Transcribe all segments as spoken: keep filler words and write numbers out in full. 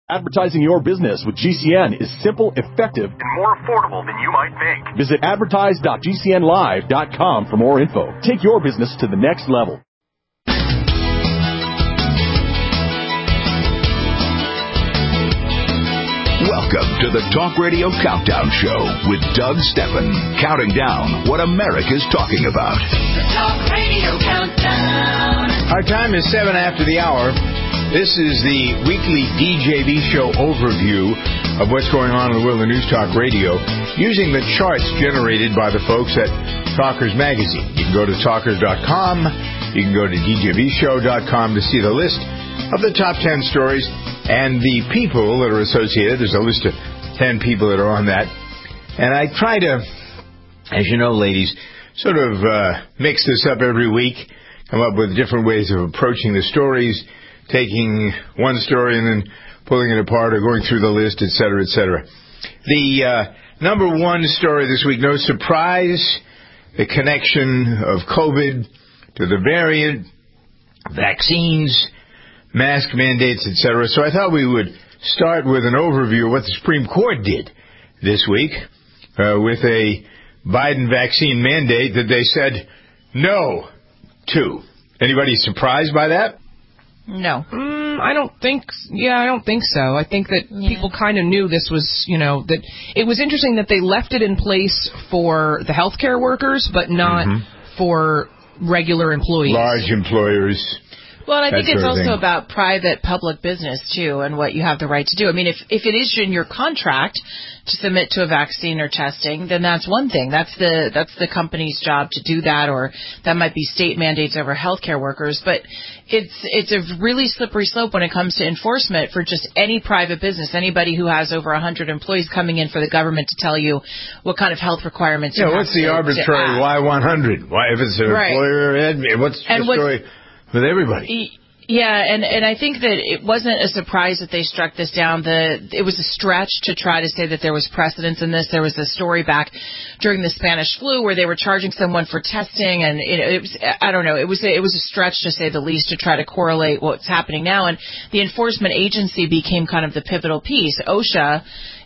Advertising your business with G C N is simple, effective, and more affordable than you might think. Visit advertise dot g c n live dot com for more info. Take your business to the next level. Welcome to the Talk Radio Countdown Show with Doug Steffen, counting down what America's talking about. The Talk Radio Countdown. Our time is seven after the hour. This is the weekly D J V show overview of what's going on in the world of News Talk Radio using the charts generated by the folks at Talkers Magazine. You can go to talkers dot com. You can go to d j v show dot com to see the list of the top ten stories and the people that are associated. There's a list of ten people that are on that. And I try to, as you know, ladies, sort of uh, mix this up every week, come up with different ways of approaching the stories, taking one story and then pulling it apart or going through the list, et cetera, et cetera. The uh, number one story this week, no surprise, the connection of COVID to the variant, vaccines, mask mandates, et cetera. So I thought we would start with an overview of what the Supreme Court did this week uh, with a Biden vaccine mandate that they said no to. Anybody surprised by that? No. Mm, I don't think, yeah, I don't think so. I think that yeah. people kind of knew this was, you know, that it was interesting that they left it in place for the healthcare workers, but not mm-hmm. for regular employees. Large employers. Well, and I think it's also about private-public business, too, and what you have the right to do. I mean, if if it is in your contract to submit to a vaccine or testing, then that's one thing. That's the that's the company's job to do that, or that might be state mandates over healthcare workers. But it's it's a really slippery slope when it comes to enforcement for just any private business, anybody who has over one hundred employees coming in for the government to tell you what kind of health requirements yeah, you have what's the to, arbitrary to why one hundred? Why, if it's an right. employer, what's the and story what's, with everybody? Yeah, and, and I think that it wasn't a surprise that they struck this down. The It was a stretch to try to say that there was precedence in this. There was a story back during the Spanish flu where they were charging someone for testing, and it, it was, I don't know, it was, it was a stretch to say the least to try to correlate what's happening now. And the enforcement agency became kind of the pivotal piece. OSHA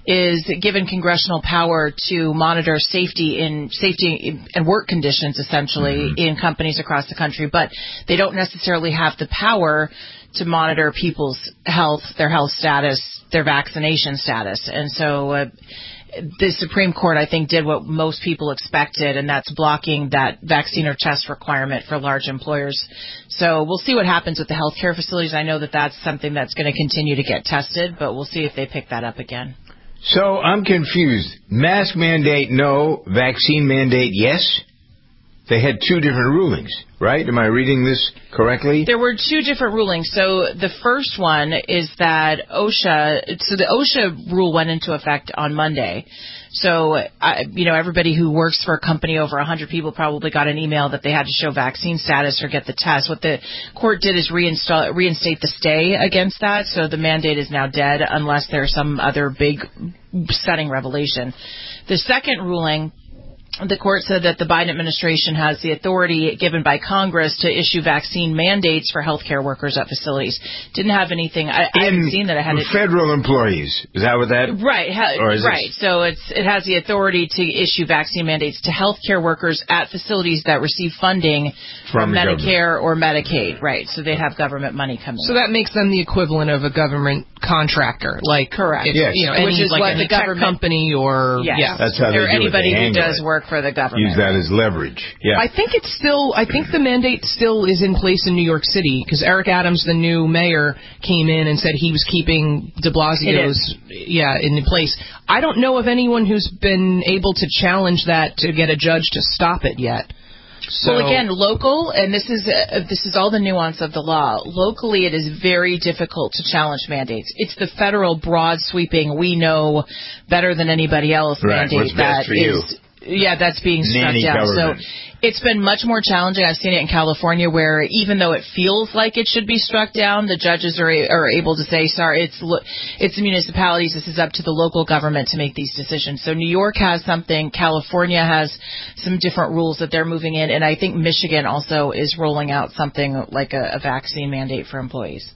is given congressional power to monitor safety in safety and work conditions, essentially, mm-hmm. in companies across the country, but they don't necessarily have the power to monitor people's health, their health status, their vaccination status. And so uh, the Supreme Court, I think, did what most people expected, and that's blocking that vaccine or test requirement for large employers. So we'll see what happens with the healthcare facilities. I know that that's something that's going to continue to get tested, but we'll see if they pick that up again. So I'm confused. Mask mandate, no. Vaccine mandate, yes. They had two different rulings, right? Am I reading this correctly? There were two different rulings. So the first one is that OSHA, so the OSHA rule went into effect on Monday. So, uh, you know, everybody who works for a company over one hundred people probably got an email that they had to show vaccine status or get the test. What the court did is reinstall, reinstate the stay against that. So the mandate is now dead unless there's some other big stunning revelation. The second ruling, the court said that the Biden administration has the authority given by Congress to issue vaccine mandates for healthcare workers at facilities. Didn't have anything. I, I haven't seen that it had it. Federal employees. Is that what that? Right. Ha, right. This? So it's it has the authority to issue vaccine mandates to healthcare workers at facilities that receive funding from, from Medicare government. or Medicaid. Right. So they have government money coming. So in. that makes them the equivalent of a government contractor, like correct. If, yes. You know, which any, is like what any the government company or yes. yeah. That's how they or do anybody it. who does work for the government. Use that as leverage. Yeah. I think it's still. I think the mandate still is in place in New York City because Eric Adams, the new mayor, came in and said he was keeping De Blasio's yeah in place. I don't know of anyone who's been able to challenge that to get a judge to stop it yet. So, well, again, local, and this is uh, this is all the nuance of the law. Locally, it is very difficult to challenge mandates. It's the federal, broad, sweeping, we know better than anybody else right. mandate What's best that for you? is. Yeah, that's being struck Nanny down. government. So it's been much more challenging. I've seen it in California where even though it feels like it should be struck down, the judges are are able to say, sorry, it's it's the municipalities. This is up to the local government to make these decisions. So New York has something. California has some different rules that they're moving in. And I think Michigan also is rolling out something like a, a vaccine mandate for employees.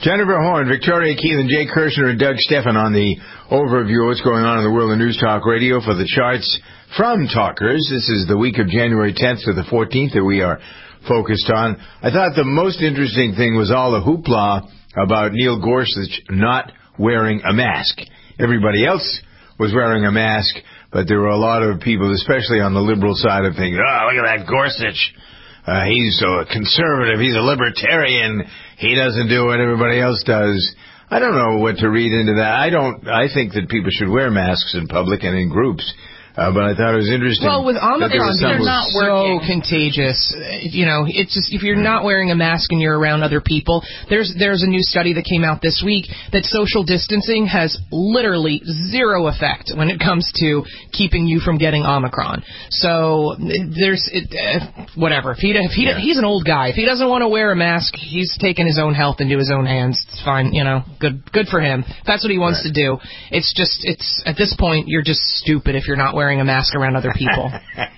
Jennifer Horn, Victoria Keelan, Jay Kirshner, and Doug Stephan on the overview of what's going on in the world of News Talk Radio for the charts from Talkers. This is the week of January tenth to the fourteenth that we are focused on. I thought the most interesting thing was all the hoopla about Neil Gorsuch not wearing a mask. Everybody else was wearing a mask, but there were a lot of people, especially on the liberal side, of thinking, oh, look at that Gorsuch. Uh, he's a conservative. He's a libertarian. He doesn't do what everybody else does. I don't know what to read into that. I don't. I think that people should wear masks in public and in groups. Uh, but I thought it was interesting. Well, with Omicron, they're not so contagious. You know, it's just if you're not wearing a mask and you're around other people. There's there's a new study that came out this week that social distancing has literally zero effect when it comes to keeping you from getting Omicron. So there's it, uh, whatever. If he if he yeah. he's an old guy. If he doesn't want to wear a mask, he's taking his own health into his own hands. It's fine. You know, good good for him. If that's what he wants right. to do. It's just it's at this point you're just stupid if you're not wearing wearing a mask around other people.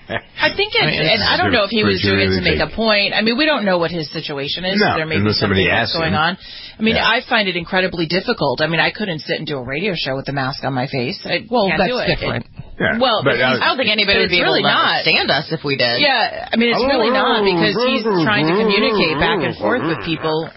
I think, it, I mean, and I don't know if he was doing it to make a point. I mean, we don't know what his situation is. No, there may be something that's going on. I mean, yeah. I find it incredibly difficult. I mean, I couldn't sit and do a radio show with a mask on my face. I well, can't that's do it. different. It, yeah. Well, but, uh, I don't think anybody would be really able to not. understand us if we did. Yeah, I mean, it's really not because he's trying to communicate back and forth with people.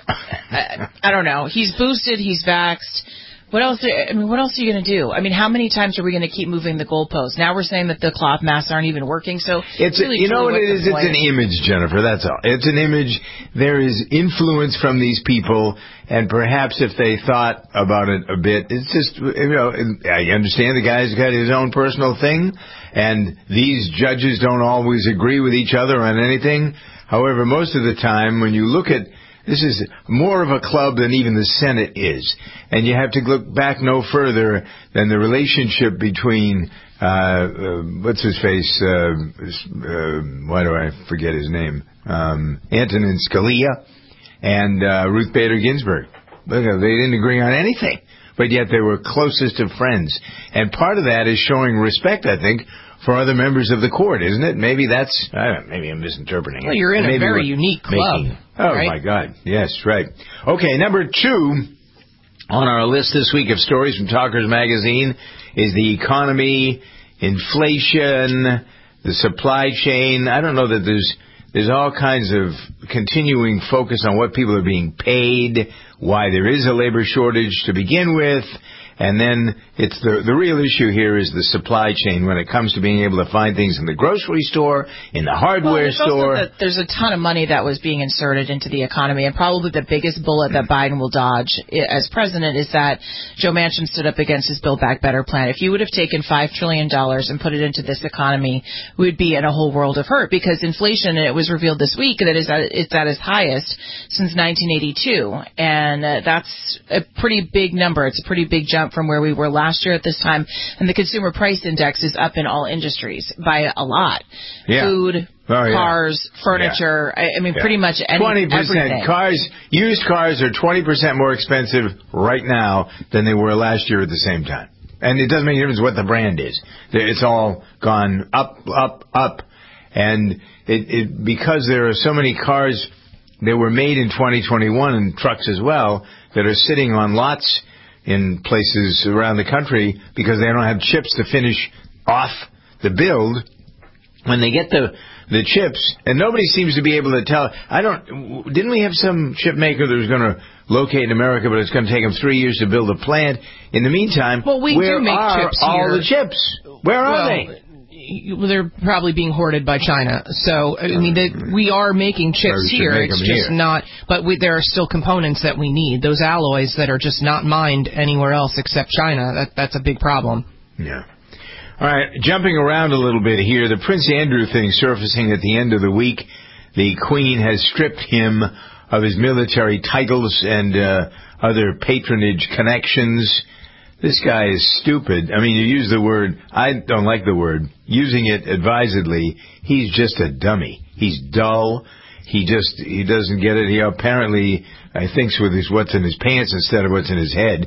I, I don't know. He's boosted. He's vaxxed. What else? I mean, what else are you going to do? I mean, how many times are we going to keep moving the goalposts? Now we're saying that the cloth masks aren't even working. So it's really, you know what it is. It's an image, Jennifer. That's all. It's an image. There is influence from these people, and perhaps if they thought about it a bit, it's just you know. I understand the guy's got his own personal thing, and these judges don't always agree with each other on anything. However, most of the time, when you look at this is more of a club than even the Senate is. And you have to look back no further than the relationship between, uh, uh what's his face, uh, uh, why do I forget his name, um, Antonin Scalia and uh, Ruth Bader Ginsburg. Look, they didn't agree on anything, but yet they were closest of friends. And part of that is showing respect, I think, for other members of the court, isn't it? Maybe that's, I don't know, maybe I'm misinterpreting it. Well, you're in maybe a very unique club. Making, oh, right? my God. Yes, right. Okay, number two on our list this week of stories from Talkers Magazine is the economy, inflation, the supply chain. I don't know that there's there's all kinds of continuing focus on what people are being paid, why there is a labor shortage to begin with. And then it's the the real issue here is the supply chain when it comes to being able to find things in the grocery store, in the hardware well, store. Also the, there's a ton of money that was being inserted into the economy, and probably the biggest bullet that Biden will dodge as president is that Joe Manchin stood up against his Build Back Better plan. If you would have taken five trillion dollars and put it into this economy, we'd be in a whole world of hurt because inflation, and it was revealed this week that it's at, it's at its highest since nineteen eighty-two, and uh, that's a pretty big number. It's a pretty big jump from where we were last year at this time, and the consumer price index is up in all industries by a lot. Yeah. Food, oh, yeah. cars, furniture, yeah. I, I mean, yeah. pretty much any, twenty percent everything. Cars, used cars are twenty percent more expensive right now than they were last year at the same time. And it doesn't make any difference what the brand is. It's all gone up, up, up. And it, it because there are so many cars that were made in twenty twenty-one, and trucks as well, that are sitting on lots in places around the country because they don't have chips to finish off the build. When they get the the chips, and nobody seems to be able to tell. I don't. Didn't we have some chip maker that was going to locate in America, but it's going to take them three years to build a plant? In the meantime, well, we where do make are chips all here. the chips? Where are well, they? They're probably being hoarded by China. So, I mean, they, we are making chips here. Make it's just here. not, but we, there are still components that we need. Those alloys that are just not mined anywhere else except China, that, that's a big problem. Yeah. All right, jumping around a little bit here, the Prince Andrew thing surfacing at the end of the week. The Queen has stripped him of his military titles and uh, other patronage connections. This guy is stupid. I mean, you use the word, I don't like the word, using it advisedly. He's just a dummy. He's dull. He just, he doesn't get it. He apparently, I thinks with his what's in his pants instead of what's in his head.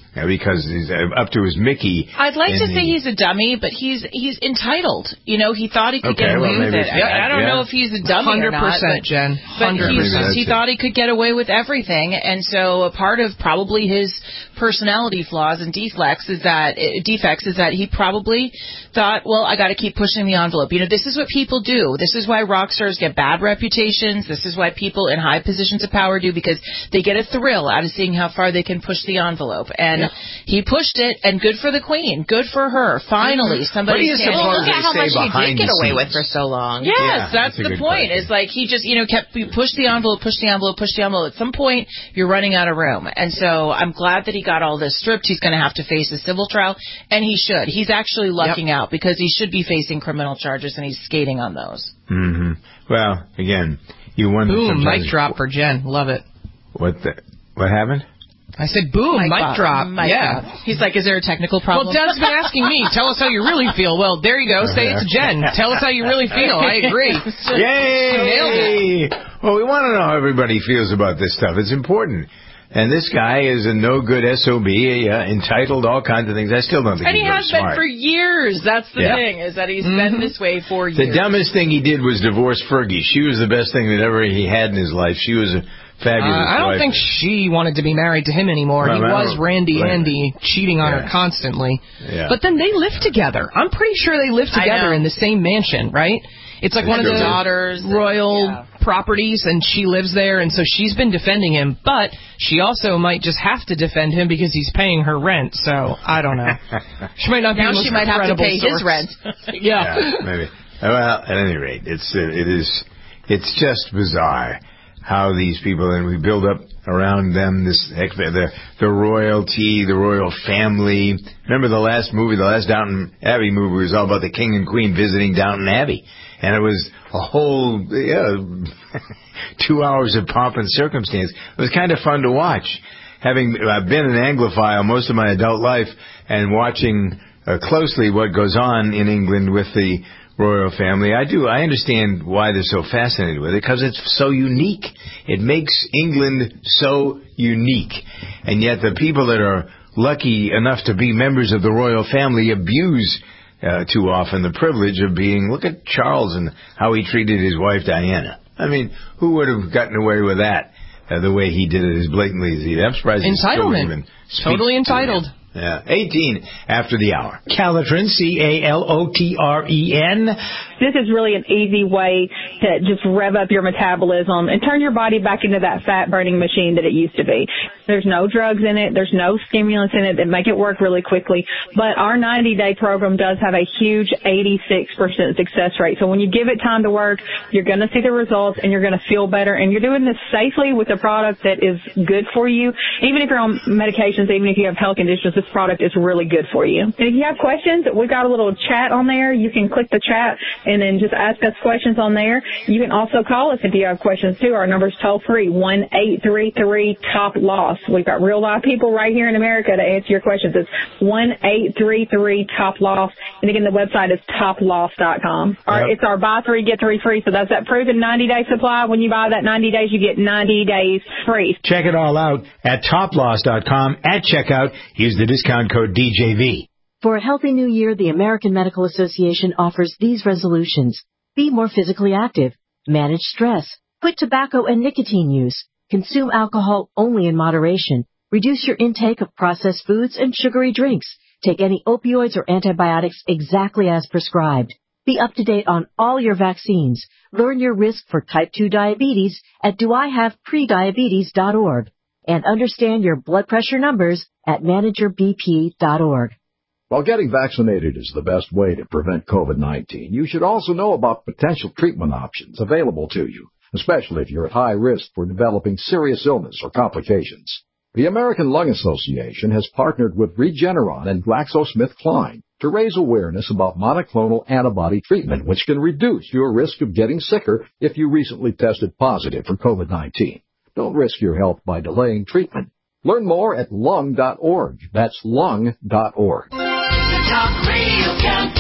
uh, because he's uh, up to his Mickey. I'd like to the, say he's a dummy, but he's he's entitled. You know, he thought he could okay, get away well, with it. Yeah, I, I don't yeah. know if he's a dummy or not. one hundred percent, Jen. But he's, he it. thought he could get away with everything, and so a part of probably his personality flaws and defects is that defects is that he probably thought, well, I got to keep pushing the envelope. You know, this is what people do. This is why rock stars get bad reputations. This is why people in high positions of power do, because they get a thrill out of seeing how far they can push the envelope. And yeah. he pushed it, and good for the Queen. Good for her. Finally, somebody. Well, look at how much he did get away with for so long. Yes, yeah, that's, that's the point. It's like he just, you know, kept push the envelope, push the envelope, push the envelope. At some point, you're running out of room. And so I'm glad that he got all this stripped. He's going to have to face a civil trial, and he should. He's actually lucking yep. out because he should be facing criminal charges, and he's skating on those. Mm-hmm. Well, again, you wonder. Boom, mic drop for Jen. Love it. What the, what happened? I said, boom, mic, mic drop. Mic yeah. Drop. He's like, is there a technical problem? Well, Jen's been asking me, tell us how you really feel. Well, there you go. Say it to Jen. Tell us how you really feel. I agree. Yay! Nailed it. Well, we want to know how everybody feels about this stuff. It's important. And this guy is a no-good S O B, uh, entitled, all kinds of things. I still don't think and he's he has smart. been for years. That's the yeah. thing, is that he's mm-hmm. been this way for years. The dumbest thing he did was divorce Fergie. She was the best thing that ever he had in his life. She was a fabulous uh, I don't wife. think she wanted to be married to him anymore. Well, he was Randy right. Andy, cheating on yeah. her constantly. Yeah. But then they lived together. I'm pretty sure they lived together in the same mansion, right? It's like one of the daughters royal and, yeah. properties, and she lives there, and so she's been defending him. But she also might just have to defend him because he's paying her rent. So I don't know. She might not be now. The most she might have to pay source. his rent. yeah. yeah, maybe. Well, at any rate, it's uh, it is it's just bizarre how these people, and we build up around them this the the royalty, the royal family. Remember the last movie, the last Downton Abbey movie was all about the king and queen visiting Downton Abbey. And it was a whole yeah, two hours of pomp and circumstance. It was kind of fun to watch. Having uh, been an Anglophile most of my adult life and watching uh, closely what goes on in England with the royal family, I do. I understand why they're so fascinated with it, because it's so unique. It makes England so unique. And yet the people that are lucky enough to be members of the royal family abuse Uh, too often the privilege of being, look at Charles and how he treated his wife Diana. I mean, who would have gotten away with that uh, the way he did it as blatantly as he did? I'm surprised he still even speaks. Totally entitled. To yeah, eighteen after the hour. Calotren, C A L O T R E N. This is really an easy way to just rev up your metabolism and turn your body back into that fat-burning machine that it used to be. There's no drugs in it. There's no stimulants in it that make it work really quickly. But our ninety-day program does have a huge eighty-six percent success rate. So when you give it time to work, you're going to see the results and you're going to feel better. And you're doing this safely with a product that is good for you. Even if you're on medications, even if you have health conditions, this product is really good for you. And if you have questions, we've got a little chat on there. You can click the chat and then just ask us questions on there. You can also call us if you have questions too. Our number's toll free, one eight three three top loss. We've got real live people right here in America to answer your questions. It's one eight three three top loss. And again, the website is top loss dot com. Our, yep. It's our buy three, get three free. So that's that proven ninety day supply. When you buy that ninety days, you get ninety days free. Check it all out at top loss dot com. At checkout, use the discount code D J V. For a healthy new year, the American Medical Association offers these resolutions. Be more physically active. Manage stress. Quit tobacco and nicotine use. Consume alcohol only in moderation. Reduce your intake of processed foods and sugary drinks. Take any opioids or antibiotics exactly as prescribed. Be up to date on all your vaccines. Learn your risk for type two diabetes at do I have prediabetes dot org. And understand your blood pressure numbers at manager b p dot org. While getting vaccinated is the best way to prevent COVID nineteen, you should also know about potential treatment options available to you, especially if you're at high risk for developing serious illness or complications. The American Lung Association has partnered with Regeneron and GlaxoSmithKline to raise awareness about monoclonal antibody treatment, which can reduce your risk of getting sicker if you recently tested positive for COVID nineteen. Don't risk your health by delaying treatment. Learn more at lung dot org. That's lung dot org. Talk Radio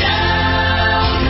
Countdown.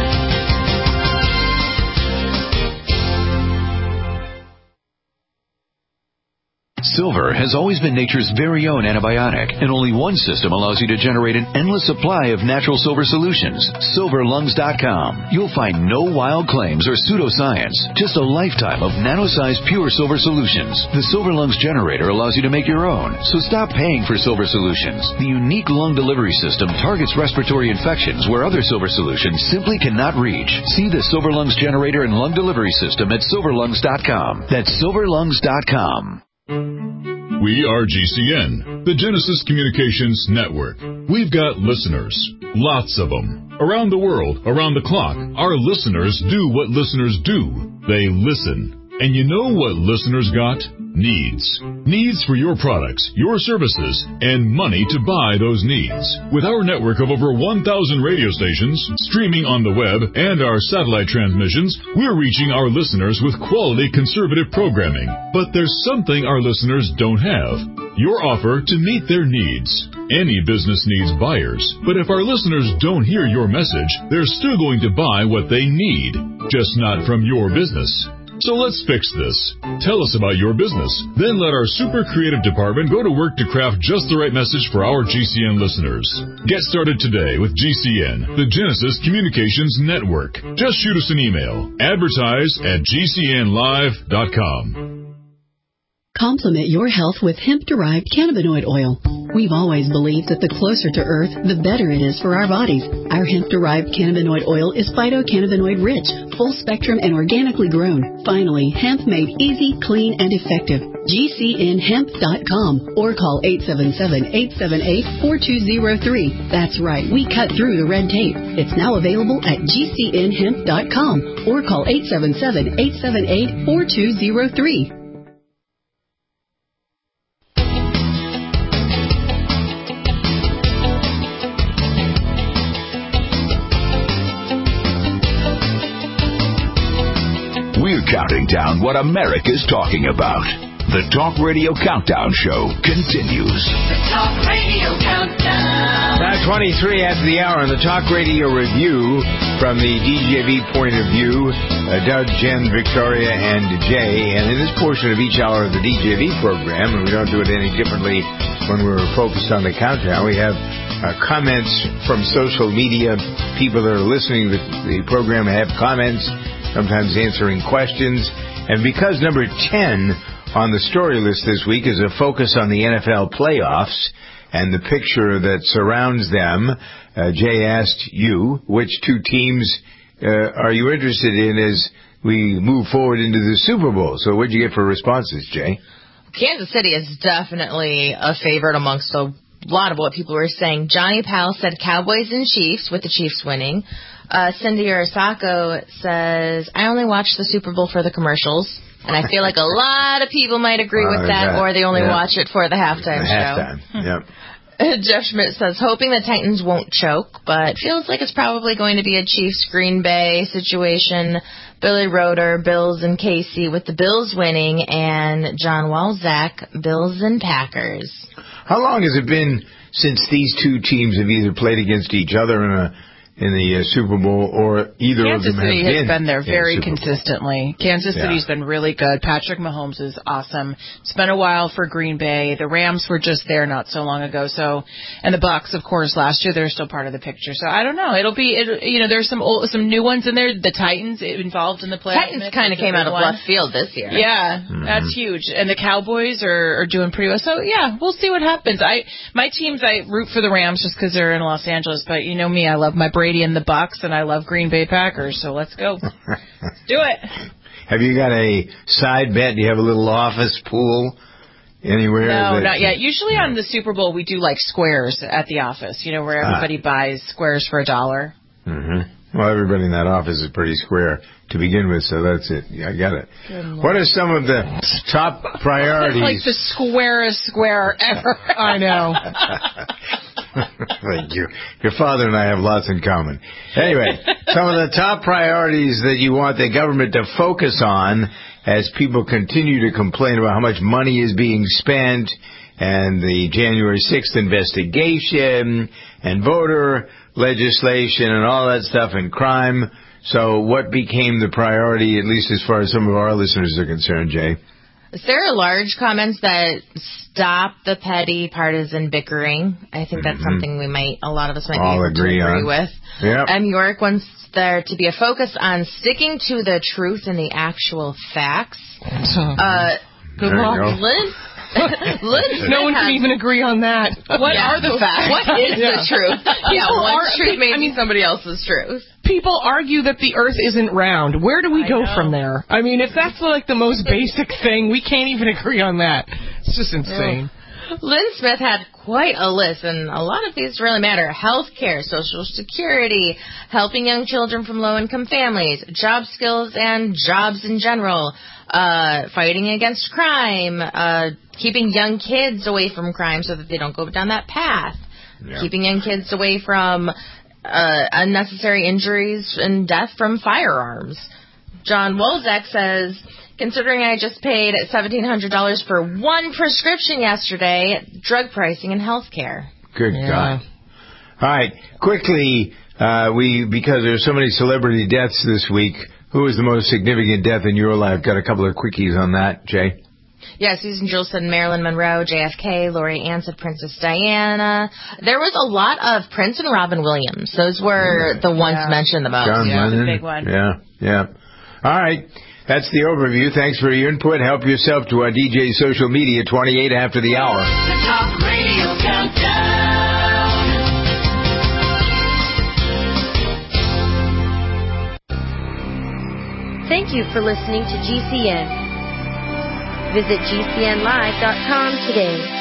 Silver has always been nature's very own antibiotic, and only one system allows you to generate an endless supply of natural silver solutions. silver lungs dot com. You'll find no wild claims or pseudoscience, just a lifetime of nano-sized pure silver solutions. The Silver Lungs generator allows you to make your own, so stop paying for silver solutions. The unique lung delivery system targets respiratory infections where other silver solutions simply cannot reach. See the Silver Lungs generator and lung delivery system at silver lungs dot com. That's silver lungs dot com. We are G C N, the Genesis Communications Network. We've got listeners, lots of them. Around the world, around the clock, our listeners do what listeners do. They listen. And you know what listeners got? Needs. Needs for your products, your services, and money to buy those needs. With our network of over one thousand radio stations, streaming on the web, and our satellite transmissions, we're reaching our listeners with quality conservative programming. But there's something our listeners don't have. Your offer to meet their needs. Any business needs buyers, but if our listeners don't hear your message, they're still going to buy what they need, just not from your business. So let's fix this. Tell us about your business. Then let our super creative department go to work to craft just the right message for our G C N listeners. Get started today with G C N, the Genesis Communications Network. Just shoot us an email. Advertise at G C N live dot com. Complement your health with hemp-derived cannabinoid oil. We've always believed that the closer to Earth, the better it is for our bodies. Our hemp-derived cannabinoid oil is phytocannabinoid-rich, full-spectrum, and organically grown. Finally, hemp made easy, clean, and effective. G C N hemp dot com or call eight seven seven, eight seven eight, four two zero three. That's right, we cut through the red tape. It's now available at G C N hemp dot com or call eight seven seven, eight seven eight, four two zero three. We're counting down what America's talking about. The Talk Radio Countdown Show continues. The Talk Radio Countdown. Now twenty-three after the hour on the Talk Radio Review from the D J V point of view, uh, Doug, Jen, Victoria, and Jay. And in this portion of each hour of the D J V program, and we don't do it any differently when we're focused on the countdown, we have uh, comments from social media, people that are listening to the program have comments, sometimes answering questions. And because number ten on the story list this week is a focus on the N F L playoffs and the picture that surrounds them, uh, Jay asked you, which two teams uh, are you interested in as we move forward into the Super Bowl? So what did you get for responses, Jay? Kansas City is definitely a favorite amongst a lot of what people were saying. Johnny Powell said Cowboys and Chiefs, with the Chiefs winning. Uh, Cindy Arasako says, I only watch the Super Bowl for the commercials. And I feel like a lot of people might agree with uh, that, that, or they only yeah. watch it for the halftime the show. Halftime, yep. Jeff Schmidt says, hoping the Titans won't choke, but feels like it's probably going to be a Chiefs-Green Bay situation. Billy Roeder, Bills and K C with the Bills winning, and John Walzak, Bills and Packers. How long has it been since these two teams have either played against each other in a in the uh, Super Bowl, or either Kansas of them City have has been been there very consistently. Kansas yeah. City's been really good. Patrick Mahomes is awesome. It's been a while for Green Bay. The Rams were just there not so long ago. So, and the Bucs, of course, last year they're still part of the picture. So I don't know. It'll be, it, you know, there's some old, some new ones in there. The Titans involved in the playoffs. Titans kind of came out of one. left field this year. Yeah, mm-hmm. that's huge. And the Cowboys are, are doing pretty well. So yeah, we'll see what happens. I my teams, I root for the Rams just because they're in Los Angeles. But you know me, I love my Brady and the Bucs. And I love Green Bay Packers, so let's go. Let's do it. Have you got a side bet? Do you have a little office pool anywhere? No, that, not yet. Usually on the Super Bowl, we do like squares at the office, you know, where everybody ah. buys squares for a dollar. Mm-hmm. Well, everybody in that office is pretty square to begin with, so that's it. I got it. What are some of the top priorities? Like the squarest square ever. I know. Thank you. Your father and I have lots in common. Anyway, some of the top priorities that you want the government to focus on as people continue to complain about how much money is being spent, and the January sixth investigation and voter legislation and all that stuff, and crime. So what became the priority, at least as far as some of our listeners are concerned, Jay? Sarah Large comments that stop the petty partisan bickering. I think that's mm-hmm. something we might, a lot of us might All be able agree to agree on. with. Yep. M. York wants there to be a focus on sticking to the truth and the actual facts. Uh, Good luck. Lynn? Lynn no one has, can even agree on that. What yeah. are the facts? What is yeah. the truth? Yeah, one are, truth may I be mean, somebody else's truth. People argue that the Earth isn't round. Where do we I go know. from there? I mean, if that's like the most basic thing, we can't even agree on that. It's just insane. Yeah. Lynn Smith had quite a list, and a lot of these really matter. Health care, Social Security, helping young children from low-income families, job skills and jobs in general, uh, fighting against crime, uh, keeping young kids away from crime so that they don't go down that path, yeah. keeping young kids away from uh, unnecessary injuries and death from firearms. John Wolzek says, considering I just paid seventeen hundred dollars for one prescription yesterday, drug pricing and health care. Good yeah. God. All right, quickly, uh, we because there's so many celebrity deaths this week, who was the most significant death in your life? Got a couple of quickies on that, Jay. Yeah, Susan Jolson, Marilyn Monroe, J F K, Laurie Ann said Princess Diana. There was a lot of Prince and Robin Williams. Those were the ones yeah. mentioned the most. John yeah, Lennon. The big one. Yeah, yeah. All right. That's the overview. Thanks for your input. Help yourself to our D J social media, twenty-eight after the hour. The Talk Radio Countdown. Thank you for listening to G C N. Visit G C N live dot com today.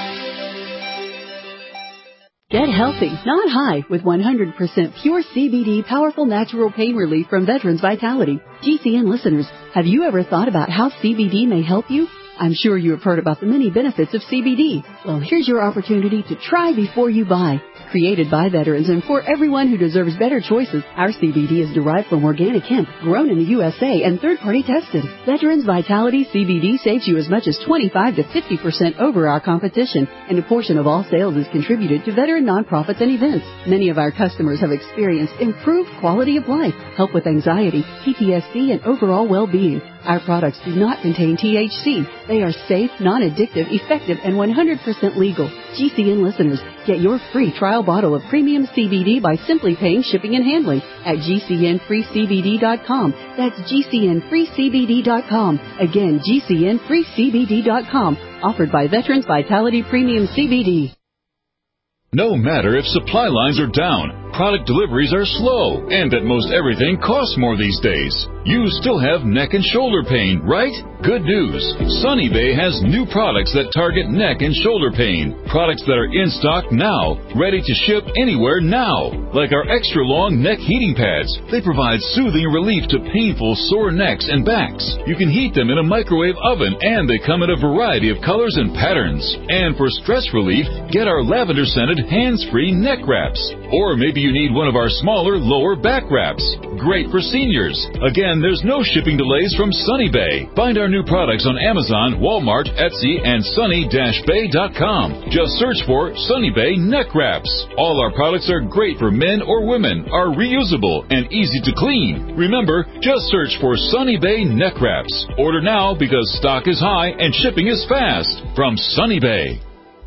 Get healthy, not high, with one hundred percent pure C B D powerful natural pain relief from Veterans Vitality. G C N listeners, have you ever thought about how C B D may help you? I'm sure you have heard about the many benefits of C B D. Well, here's your opportunity to try before you buy. Created by veterans and for everyone who deserves better choices, our C B D is derived from organic hemp, grown in the U S A and third-party tested. Veterans Vitality C B D saves you as much as twenty-five to fifty percent over our competition, and a portion of all sales is contributed to veteran nonprofits and events. Many of our customers have experienced improved quality of life, help with anxiety, P T S D, and overall well-being. Our products do not contain T H C. They are safe, non-addictive, effective, and one hundred percent legal. G C N listeners, get your free trial bottle of premium C B D by simply paying shipping and handling at G C N free C B D dot com. That's G C N free C B D dot com. Again, G C N free C B D dot com. Offered by Veterans Vitality Premium C B D. No matter if supply lines are down, product deliveries are slow, and that most everything costs more these days, you still have neck and shoulder pain, right? Good news. Sunny Bay has new products that target neck and shoulder pain. Products that are in stock now, ready to ship anywhere now. Like our extra long neck heating pads. They provide soothing relief to painful sore necks and backs. You can heat them in a microwave oven, and they come in a variety of colors and patterns. And for stress relief, get our lavender scented hands-free neck wraps. Or maybe you need one of our smaller lower back wraps. Great for seniors. Again, there's no shipping delays from Sunny Bay. Find our new products on Amazon, Walmart, Etsy, and sunny dash bay dot com. Just search for Sunny Bay Neck Wraps. All our products are great for men or women, are reusable, and easy to clean. Remember, just search for Sunny Bay Neck Wraps. Order now because stock is high and shipping is fast. From Sunny Bay.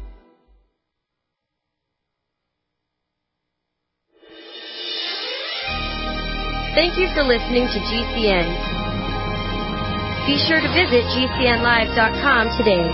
Thank you for listening to G C N. Be sure to visit G C N live dot com today.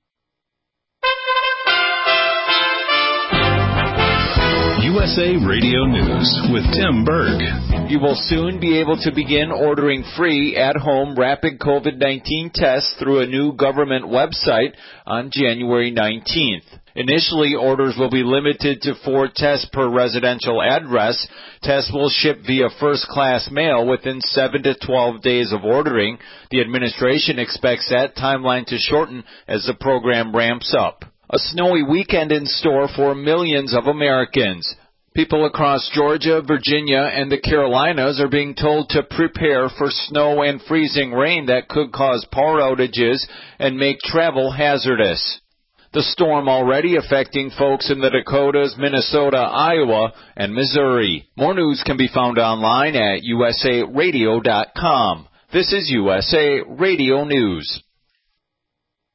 U S A Radio News with Tim Berg. You will soon be able to begin ordering free at-home rapid COVID nineteen tests through a new government website on January nineteenth. Initially, orders will be limited to four tests per residential address. Tests will ship via first-class mail within seven to twelve days of ordering. The administration expects that timeline to shorten as the program ramps up. A snowy weekend in store for millions of Americans. People across Georgia, Virginia, and the Carolinas are being told to prepare for snow and freezing rain that could cause power outages and make travel hazardous. The storm already affecting folks in the Dakotas, Minnesota, Iowa, and Missouri. More news can be found online at U S A radio dot com. This is U S A Radio News.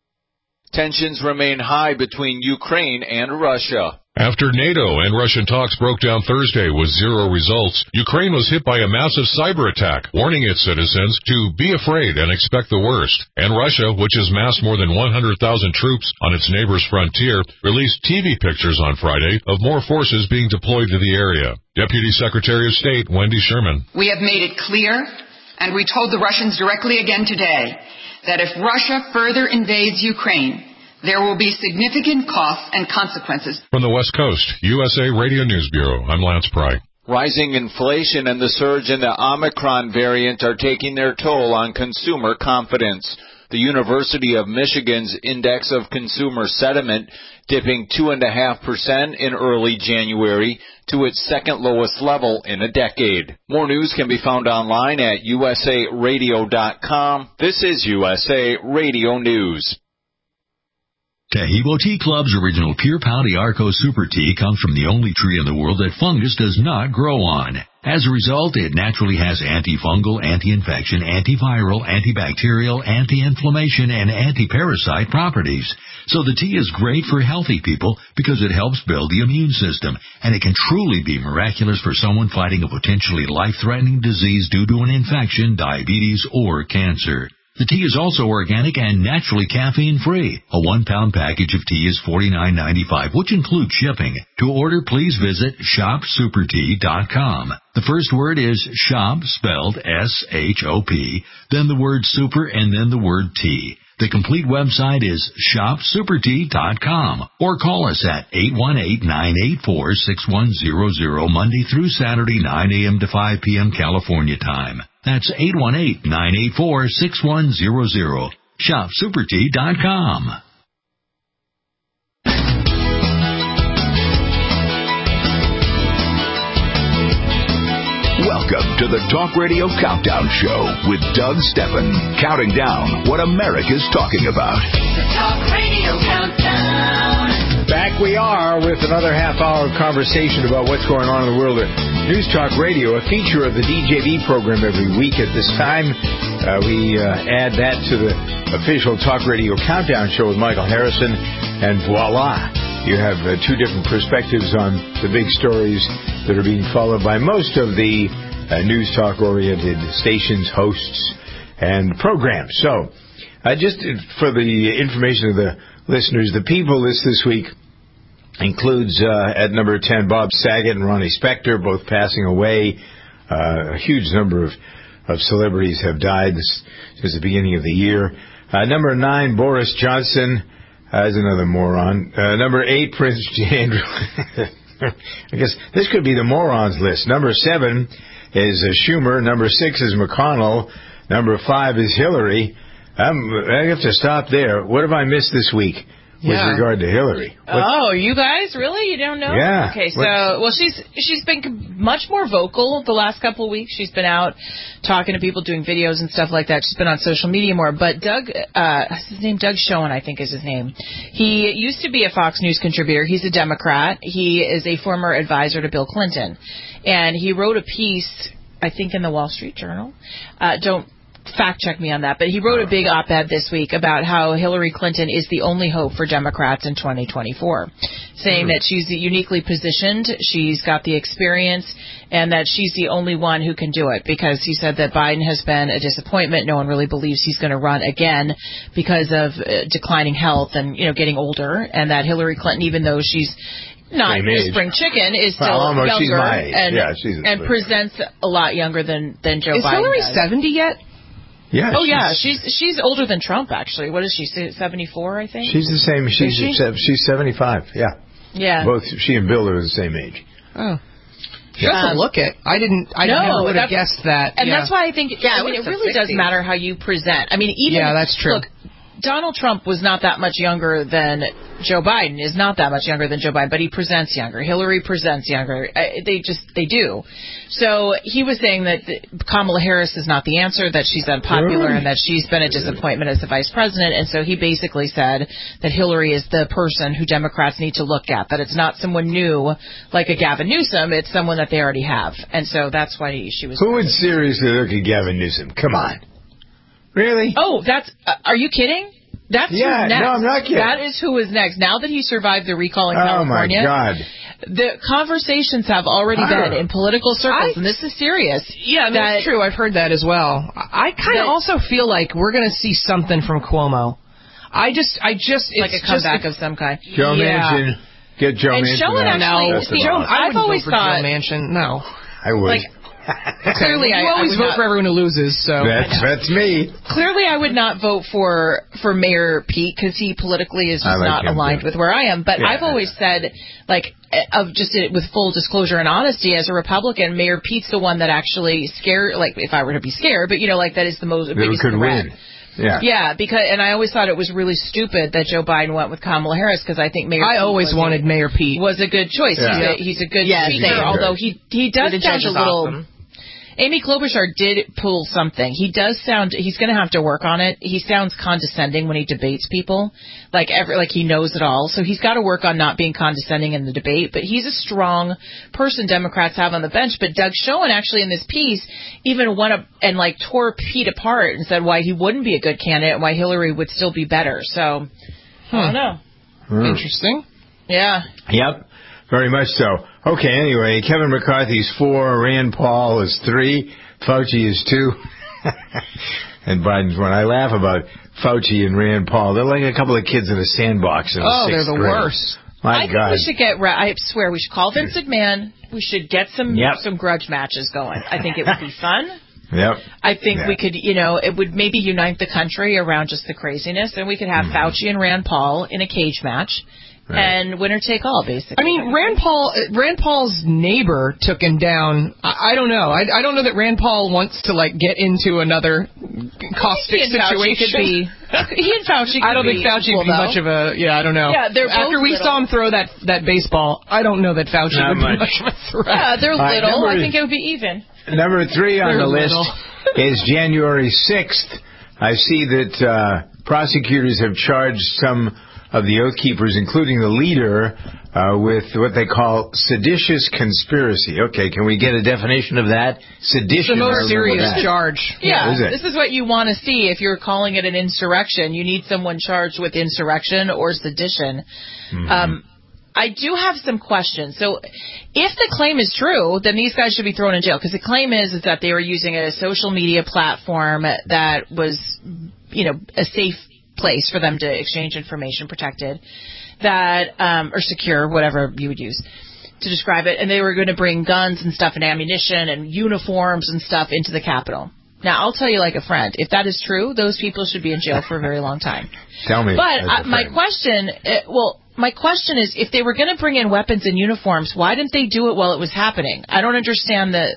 Tensions remain high between Ukraine and Russia. After NATO and Russian talks broke down Thursday with zero results, Ukraine was hit by a massive cyber attack, warning its citizens to be afraid and expect the worst. And Russia, which has massed more than one hundred thousand troops on its neighbor's frontier, released T V pictures on Friday of more forces being deployed to the area. Deputy Secretary of State Wendy Sherman. We have made it clear, and we told the Russians directly again today, that if Russia further invades Ukraine, there will be significant costs and consequences. From the West Coast, U S A Radio News Bureau, I'm Lance Pry. Rising inflation and the surge in the Omicron variant are taking their toll on consumer confidence. The University of Michigan's Index of Consumer Sentiment dipping two point five percent in early January to its second lowest level in a decade. More news can be found online at U S A radio dot com. This is U S A Radio News. Taheebo Tea Club's original Pure Pouty Arco Super Tea comes from the only tree in the world that fungus does not grow on. As a result, it naturally has antifungal, anti-infection, antiviral, antibacterial, anti-inflammation, and anti-parasite properties. So the tea is great for healthy people because it helps build the immune system, and it can truly be miraculous for someone fighting a potentially life-threatening disease due to an infection, diabetes, or cancer. The tea is also organic and naturally caffeine-free. A one-pound package of tea is forty-nine ninety-five, which includes shipping. To order, please visit shop super tea dot com. The first word is shop, spelled S H O P, then the word super, and then the word tea. The complete website is shop super tea dot com, or call us at eight one eight, nine eight four, six one zero zero Monday through Saturday, nine a.m. to five p.m. California time. That's eight one eight, nine eight four, six one zero zero. shop super tea dot com. Welcome to the Talk Radio Countdown Show with Doug Steffen, counting down what America's talking about. The Talk Radio Countdown. Back we are with another half-hour conversation about what's going on in the world of News Talk Radio, a feature of the D J V program every week at this time. Uh, we uh, add that to the official Talk Radio Countdown Show with Michael Harrison, and voila! You have uh, two different perspectives on the big stories that are being followed by most of the uh, News Talk-oriented stations, hosts, and programs. So, uh, just for the information of the listeners, the People list this week includes, uh, at number ten, Bob Saget and Ronnie Spector, both passing away. Uh, a huge number of, of celebrities have died this, since the beginning of the year. Uh, number nine, Boris Johnson. Uh, is another moron. Uh, number eight, Prince Andrew. I guess this could be the morons list. Number seven is uh, Schumer. Number six is McConnell. Number five is Hillary. Um, I have to stop there. What have I missed this week with Yeah. regard to Hillary? What? Oh, you guys, really? You don't know? Yeah. Okay, so, What? well, she's she's been much more vocal the last couple of weeks. She's been out talking to people, doing videos and stuff like that. She's been on social media more. But Doug, uh, what's his name? Doug Schoen, I think is his name. He used to be a Fox News contributor. He's a Democrat. He is a former advisor to Bill Clinton. And he wrote a piece, I think, in the Wall Street Journal. Uh, don't fact check me on that, but he wrote a big op-ed this week about how Hillary Clinton is the only hope for Democrats in twenty twenty-four, saying that she's uniquely positioned, she's got the experience, and that she's the only one who can do it, because he said that Biden has been a disappointment. No one really believes he's going to run again because of uh, declining health and, you know, getting older, and that Hillary Clinton, even though she's not a spring chicken, is still well, almost, younger she's my age. and, Yeah, she's and presents a lot younger than, than Joe Is Biden Hillary does. seventy yet? Yeah. Oh, yeah. She's she's older than Trump, actually. What is she, seventy-four, I think? She's the same. She's Is she? she's seventy-five. Yeah. Yeah. Both she and Bill are the same age. Oh. She doesn't look it. I didn't. I no, never would have that's- guessed that. And yeah. that's why I think, Yeah, I mean, it what's the really does sixties? matter how you present. I mean, even. Yeah, that's true. Look, Donald Trump was not that much younger than Joe Biden, is not that much younger than Joe Biden, but he presents younger. Hillary presents younger. I, they just, they do. So he was saying that Kamala Harris is not the answer, that she's unpopular, Really? and that she's been a disappointment as the vice president. And so he basically said that Hillary is the person who Democrats need to look at, that it's not someone new like a Gavin Newsom, it's someone that they already have. And so that's why she was... Who would seriously look at Gavin Newsom? Come on. Really? Oh, that's... Uh, are you kidding? That's yeah, who's next. no, I'm not kidding. That is who is next. Now that he survived the recall in oh California. my God. The conversations have already been in political circles, I, and this is serious. Yeah, I mean, that's true. I've heard that as well. I kind of also feel like we're going to see something from Cuomo. I just, I just, like it's a comeback just, of some kind. Joe yeah. Manchin, get Joe and Manchin. And actually, no, Joe, I've always vote for thought Joe Manchin. No, I would. Like, Clearly, you I always I vote not, for everyone who loses. So that's that's me. Clearly, I would not vote for for Mayor Pete because he politically is just like not aligned too. with where I am. But yeah, I've always said, like, of just with full disclosure and honesty, as a Republican, Mayor Pete's the one that actually scared. Like, if I were to be scared, but you know, like that is the most biggest could threat. Win. Yeah. Yeah, because and I always thought it was really stupid that Joe Biden went with Kamala Harris because I think Mayor I Pete always wanted a, Mayor Pete was a good choice. Yeah. He's, a, he's a good yeah, speaker, same. although he he does sound a little. Awesome. Amy Klobuchar did pull something. He does sound. He's going to have to work on it. He sounds condescending when he debates people, like every like he knows it all. So he's got to work on not being condescending in the debate. But he's a strong person Democrats have on the bench. But Doug Schoen actually in this piece even went up and like tore Pete apart and said why he wouldn't be a good candidate and why Hillary would still be better. So hmm. I don't know. Hmm. Interesting. Yeah. Yep. Very much so. Okay, anyway, Kevin McCarthy's four, Rand Paul is three, Fauci is two, and Biden's one. I laugh about Fauci and Rand Paul. They're like a couple of kids in a sandbox in Oh, the they're the grade. worst. My I God. think we should get, I swear, we should call Vince McMahon. We should get some yep. some grudge matches going. I think it would be fun. Yep. I think yeah. we could, you know, it would maybe unite the country around just the craziness, and we could have mm-hmm. Fauci and Rand Paul in a cage match. Right. And winner take all, basically. I mean, Rand Paul, Rand Paul's neighbor took him down. I, I don't know. I, I don't know that Rand Paul wants to like get into another caustic he and situation. Could be, he and Fauci. Could I don't be think Fauci equal, would be though. much of a. Yeah, I don't know. Yeah, they're After both we little. saw him throw that that baseball, I don't know that Fauci Not would much. be much of a threat. Yeah, they're All little. right, number, I think it would be even. Number three on they're the list little. is January sixth. I see that uh, prosecutors have charged some of the Oath Keepers, including the leader, uh, with what they call seditious conspiracy. Okay, can we get a definition of that? Sedition. It's the most serious that. charge. Yeah, is this is what you want to see if you're calling it an insurrection. You need someone charged with insurrection or sedition. Mm-hmm. Um, I do have some questions. So if the claim is true, then these guys should be thrown in jail, because the claim is, is that they were using a social media platform that was, you know, a safe place for them to exchange information, protected, that um, or secure, whatever you would use to describe it, and they were going to bring guns and stuff and ammunition and uniforms and stuff into the Capitol. Now, I'll tell you like a friend, if that is true, those people should be in jail for a very long time. Tell me. But uh, my question, uh, well, my question is, if they were going to bring in weapons and uniforms, why didn't they do it while it was happening? I don't understand the.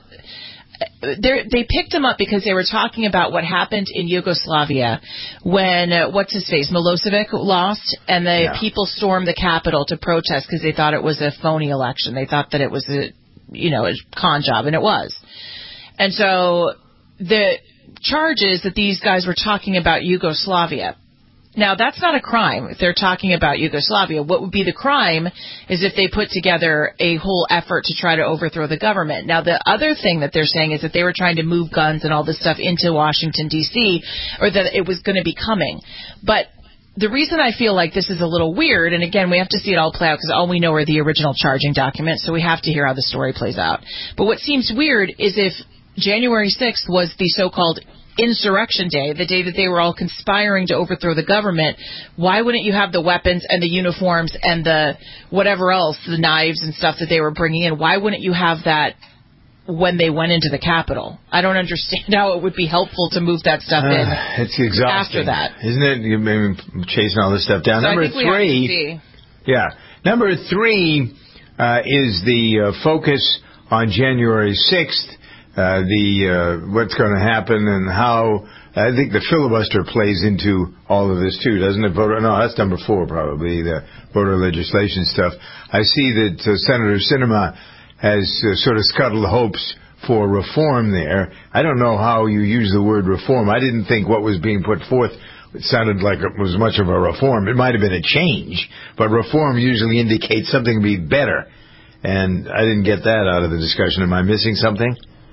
They picked him up because they were talking about what happened in Yugoslavia when, uh, what's his face, Milosevic lost, and the yeah. people stormed the Capitol to protest because they thought it was a phony election. They thought that it was a, you know, a con job, and it was. And so the charge is that these guys were talking about Yugoslavia. Now, that's not a crime if they're talking about Yugoslavia. What would be the crime is if they put together a whole effort to try to overthrow the government. Now, the other thing that they're saying is that they were trying to move guns and all this stuff into Washington, D C, or that it was going to be coming. But the reason I feel like this is a little weird, and again, we have to see it all play out because all we know are the original charging documents, so we have to hear how the story plays out. But what seems weird is if January sixth was the so-called Insurrection Day, the day that they were all conspiring to overthrow the government, why wouldn't you have the weapons and the uniforms and the whatever else, the knives and stuff that they were bringing in? Why wouldn't you have that when they went into the Capitol? I don't understand how it would be helpful to move that stuff in. Uh, it's exhausting after that, isn't it? You've been chasing all this stuff down. So Number I think we three, have to see. yeah. Number three uh, is the uh, focus on January sixth. Uh, the uh, what's going to happen and how I think the filibuster plays into all of this too, doesn't it? Voter, no, that's number four probably, the voter legislation stuff. I see that uh, Senator Sinema has uh, sort of scuttled hopes for reform there. I don't know how you use the word reform. I didn't think what was being put forth it sounded like it was much of a reform. It might have been a change, but reform usually indicates something to be better. And I didn't get that out of the discussion. Am I missing something?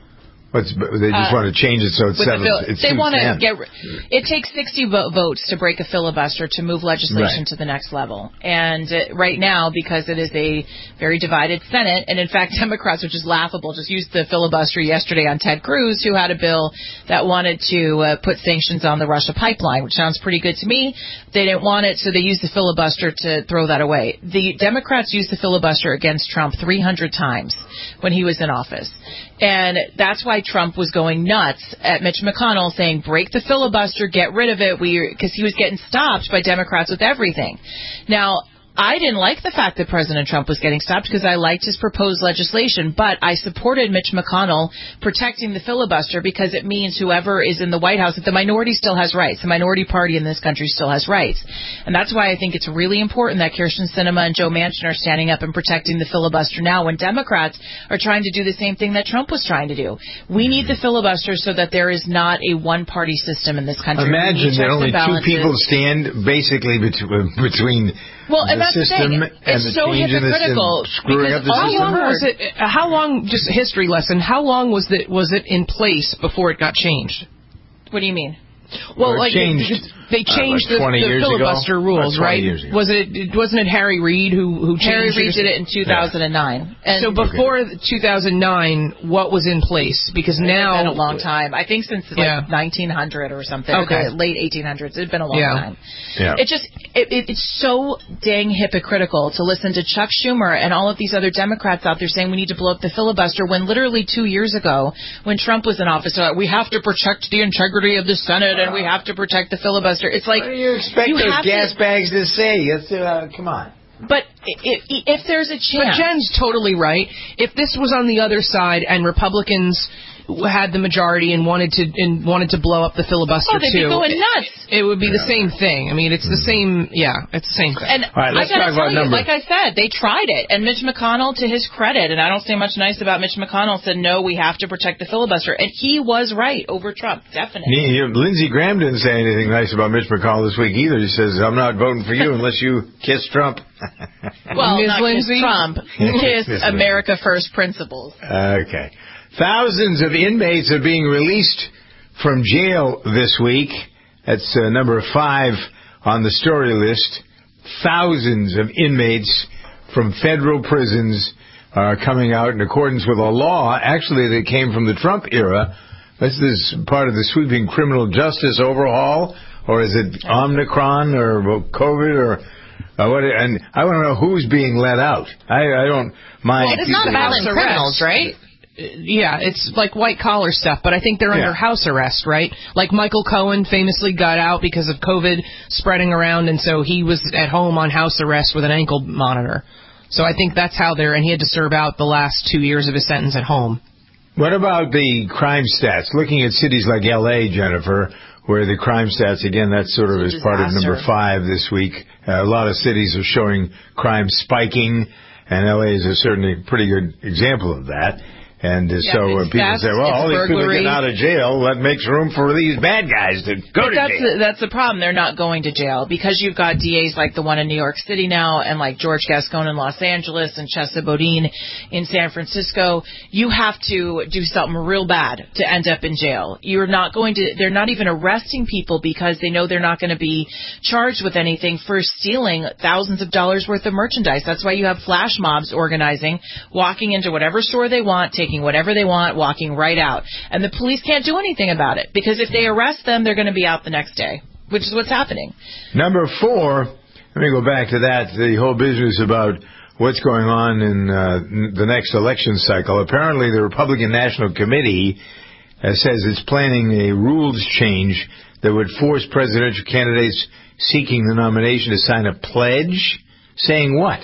What's, they just uh, want to change it so it's seven. The, they want to get. It takes sixty vo- votes to break a filibuster to move legislation right. to the next level. And uh, right now, because it is a very divided Senate, and in fact, Democrats, which is laughable, just used the filibuster yesterday on Ted Cruz, who had a bill that wanted to uh, put sanctions on the Russia pipeline, which sounds pretty good to me. They didn't want it, so they used the filibuster to throw that away. The Democrats used the filibuster against Trump three hundred times when he was in office. And that's why Trump was going nuts at Mitch McConnell, saying, break the filibuster, get rid of it, because he was getting stopped by Democrats with everything. Now, I didn't like the fact that President Trump was getting stopped because I liked his proposed legislation, but I supported Mitch McConnell protecting the filibuster because it means whoever is in the White House, that the minority still has rights. The minority party in this country still has rights. And that's why I think it's really important that Kyrsten Sinema and Joe Manchin are standing up and protecting the filibuster now when Democrats are trying to do the same thing that Trump was trying to do. We need the filibuster so that there is not a one-party system in this country. Imagine that only two people stand basically between... Well, and the that's the thing. It's so hypocritical. Because how long was it? How long? Just a history lesson. How long was it? Was it in place before it got changed? What do you mean? Well, well like changed, they changed uh, like the, the filibuster ago? rules, right? Was it? Wasn't it Harry Reid who who changed? Harry Reid did it in two thousand nine. Yeah. And so before okay. two thousand nine, what was in place? Because it's now been a long time. I think since like yeah. nineteen hundred or something. Okay. Or the late eighteen hundreds. It's been a long yeah. time. Yeah. It just it, it, it's so dang hypocritical to listen to Chuck Schumer and all of these other Democrats out there saying we need to blow up the filibuster when literally two years ago, when Trump was in office, uh, we have to protect the integrity of the Senate and we have to protect the filibuster. It's like, what do you expect you those gas to, bags to say? Uh, come on. But if, if there's a chance... But Jen's totally right. If this was on the other side and Republicans had the majority and wanted to and wanted to blow up the filibuster oh, they'd too, be going nuts. It, it would be yeah. the same thing. I mean, it's the same. Yeah, it's the same thing. And all right, let's I talk about you, numbers. Like I said, they tried it, and Mitch McConnell, to his credit, and I don't say much nice about Mitch McConnell, said no, we have to protect the filibuster, and he was right over Trump, definitely. Yeah, Lindsey Graham didn't say anything nice about Mitch McConnell this week either. He says, "I'm not voting for you unless you kiss Trump." Well, Miz not Lindsey? kiss Trump, kiss America First principles. Okay. Thousands of inmates are being released from jail this week. That's uh, number five on the story list. Thousands of inmates from federal prisons are coming out in accordance with a law, actually, that came from the Trump era. This is part of the sweeping criminal justice overhaul, or is it Omicron or COVID or... Uh, what, and I want to know who's being let out. I, I don't mind. Well, it's not violent criminals, right? Yeah, it's like white-collar stuff, but I think they're yeah. under house arrest, right? Like Michael Cohen famously got out because of COVID spreading around, and so he was at home on house arrest with an ankle monitor. So I think that's how they're, and he had to serve out the last two years of his sentence at home. What about the crime stats? Looking at cities like L A, Jennifer, where the crime stats, again, that's sort of as part of number five this week. Uh, a lot of cities are showing crime spiking, and L A is a certainly pretty good example of that. And uh, yeah, so uh, people say, well, all these people getting out of jail, that makes room for these bad guys to go but to that's jail. The, that's the problem. They're not going to jail because you've got D As like the one in New York City now and like George Gascon in Los Angeles and Chesa Boudin in San Francisco. You have to do something real bad to end up in jail. You're not going to, they're not even arresting people because they know they're not going to be charged with anything for stealing thousands of dollars worth of merchandise. That's why you have flash mobs organizing, walking into whatever store they want, taking whatever they want, walking right out. And the police can't do anything about it because if they arrest them, they're going to be out the next day, which is what's happening. Number four, let me go back to that, the whole business about what's going on in uh, the next election cycle. Apparently, the Republican National Committee uh, says it's planning a rules change that would force presidential candidates seeking the nomination to sign a pledge. Saying what?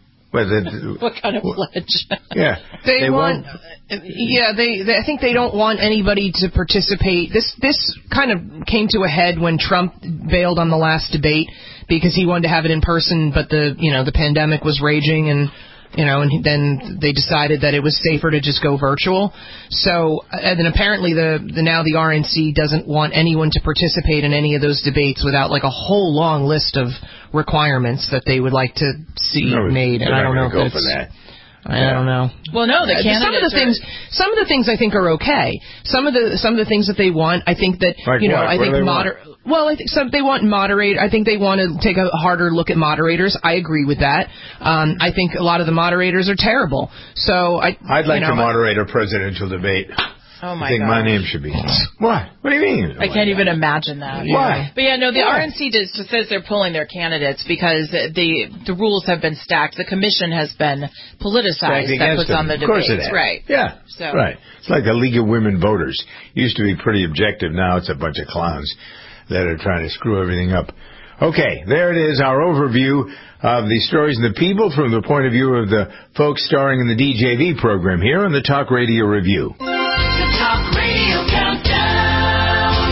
The, what kind of pledge? Yeah, they, they want. won't. Yeah, they, they. I think they don't want anybody to participate. This this kind of came to a head when Trump bailed on the last debate because he wanted to have it in person, but the you know the pandemic was raging and. You know, and then they decided that it was safer to just go virtual. So, and then apparently the, the now the R N C doesn't want anyone to participate in any of those debates without like a whole long list of requirements that they would like to see no, made. And I don't know if go it's, for that. I don't know. Well, no, the uh, candidates some of the are... things, some of the things I think are okay. Some of the some of the things that they want, I think that like you know, what? I What think moder. Well, I think some they want moderate. I think they want to take a harder look at moderators. I agree with that. Um, I think a lot of the moderators are terrible. So I. I'd like you know, to moderate a presidential debate. Oh my I think gosh. my name should be. What? What do you mean? I can't even imagine that. Why? But yeah, no, the Why? R N C just says they're pulling their candidates because the the rules have been stacked. The commission has been politicized. Stacked That against puts them. on the Of course debates, it has. right? Yeah. So. Right. It's like the League of Women Voters. Used to be pretty objective. Now it's a bunch of clowns that are trying to screw everything up. Okay, there it is, our overview of the stories and the people from the point of view of the folks starring in the D J V program here on the Talk Radio Review. The Talk Radio Countdown.